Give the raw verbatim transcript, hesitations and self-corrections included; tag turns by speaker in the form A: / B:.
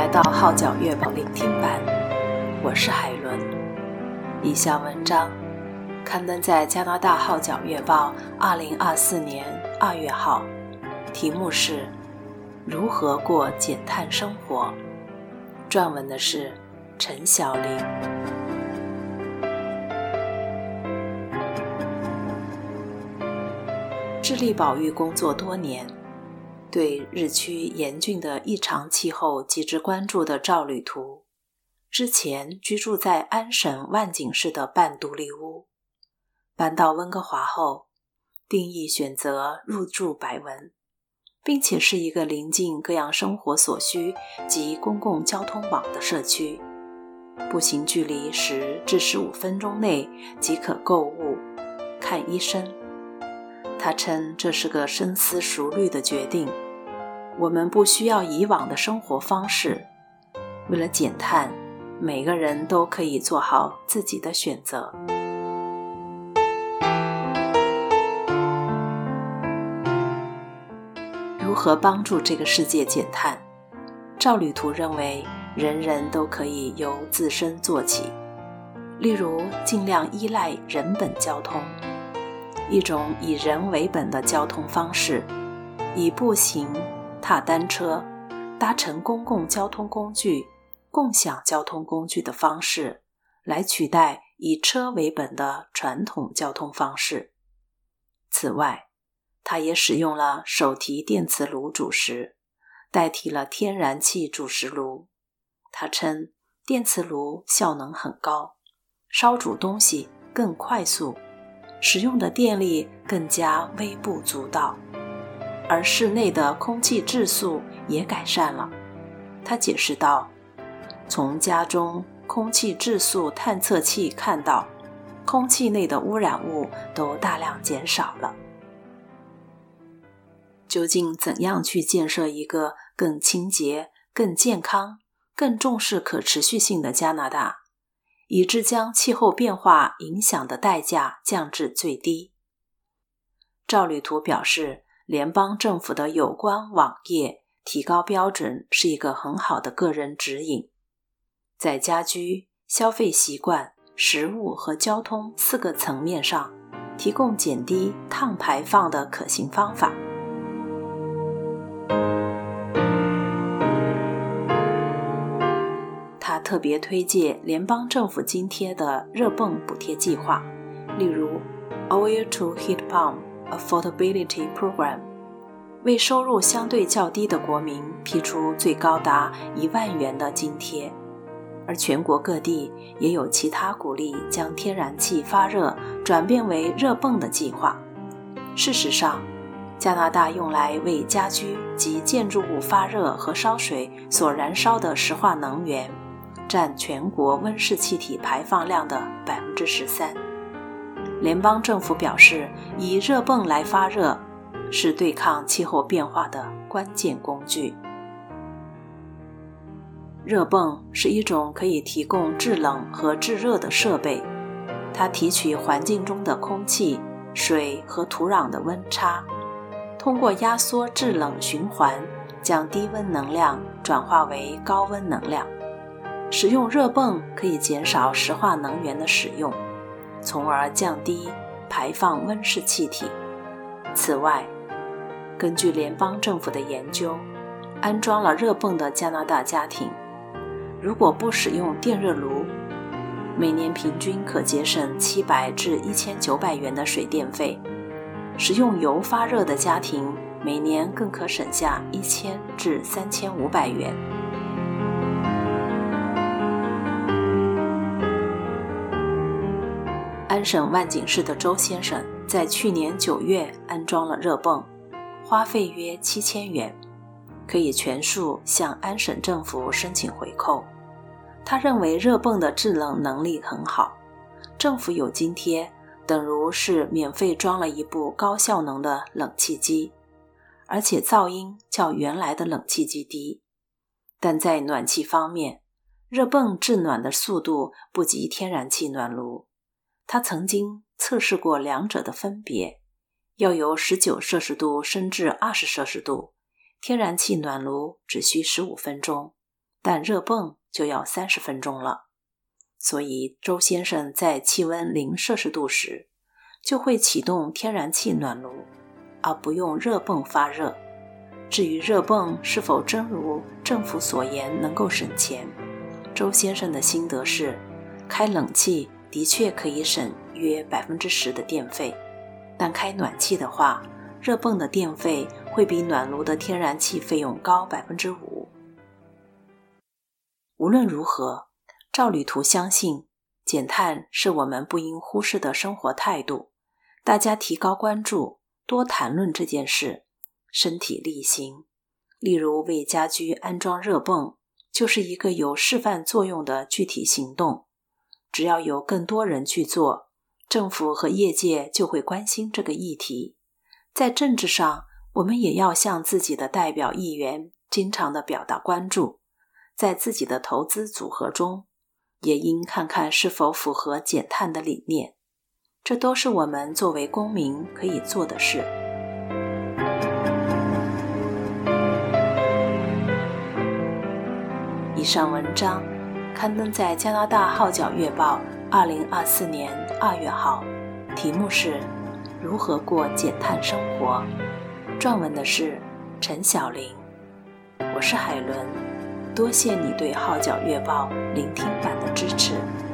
A: 来到号角月报聆听版，我是海伦。以下文章刊登在加拿大号角月报二零二四年二月号，题目是如何过减碳生活，撰文的是陈晓玲。致力保育工作多年，对日趋严峻的异常气候极之关注的赵旅途，之前居住在安省万景市的半独立屋，搬到温哥华后，定义选择入住白文，并且是一个临近各样生活所需及公共交通网的社区，步行距离十至十五分钟内即可购物、看医生。他称这是个深思熟虑的决定，我们不需要以往的生活方式，为了减碳，每个人都可以做好自己的选择。如何帮助这个世界减碳？赵旅途认为人人都可以由自身做起，例如尽量依赖人本交通，一种以人为本的交通方式，以步行、踏单车、搭乘公共交通工具、共享交通工具的方式，来取代以车为本的传统交通方式。此外，他也使用了手提电磁炉煮食，代替了天然气煮食炉。他称电磁炉效能很高，烧煮东西更快速，使用的电力更加微不足道，而室内的空气质素也改善了。他解释道，从家中空气质素探测器看到，空气内的污染物都大量减少了。究竟怎样去建设一个更清洁、更健康、更重视可持续性的加拿大，以致将气候变化影响的代价降至最低？赵旅途表示，联邦政府的有关网页提高标准是一个很好的个人指引，在家居、消费习惯、食物和交通四个层面上提供减低碳排放的可行方法。他特别推介联邦政府津贴的热泵补贴计划，例如 Oil to Heat Pump Affordability Program， 为收入相对较低的国民批出最高达一万元的津贴，而全国各地也有其他鼓励将天然气发热转变为热泵的计划。事实上，加拿大用来为家居及建筑物发热和烧水所燃烧的石化能源占全国温室气体排放量的 百分之十三。 联邦政府表示，以热泵来发热是对抗气候变化的关键工具。热泵是一种可以提供制冷和制热的设备，它提取环境中的空气、水和土壤的温差，通过压缩制冷循环，将低温能量转化为高温能量。使用热泵可以减少石化能源的使用，从而降低排放温室气体。此外，根据联邦政府的研究，安装了热泵的加拿大家庭，如果不使用电热炉，每年平均可节省七百至一千九百元的水电费；使用油发热的家庭，每年更可省下一千至三千五百元。安省万景市的周先生在去年九月安装了热泵，花费约七千元，可以全数向安省政府申请回扣。他认为热泵的制冷能力很好，政府有津贴，等如是免费装了一部高效能的冷气机，而且噪音较原来的冷气机低。但在暖气方面，热泵制暖的速度不及天然气暖炉。他曾经测试过两者的分别，要由十九摄氏度升至二十摄氏度，天然气暖炉只需十五分钟， 但热泵就要三十分钟了。所以周先生在气温零摄氏度时，就会启动天然气暖炉，而不用热泵发热。至于热泵是否真如政府所言能够省钱，周先生的心得是，开冷气的确可以省约 百分之十 的电费，但开暖气的话，热泵的电费会比暖炉的天然气费用高 百分之五。 无论如何，赵旅途相信减碳是我们不应忽视的生活态度，大家提高关注，多谈论这件事，身体力行。例如为家居安装热泵，就是一个有示范作用的具体行动。只要有更多人去做，政府和业界就会关心这个议题。在政治上，我们也要向自己的代表议员经常地表达关注，在自己的投资组合中，也应看看是否符合减碳的理念。这都是我们作为公民可以做的事。以上文章刊登在加拿大号角月报二零二四年二月号，题目是如何过减碳生活，撰文的是陈晓玲。我是海伦，多谢你对号角月报聆听版的支持。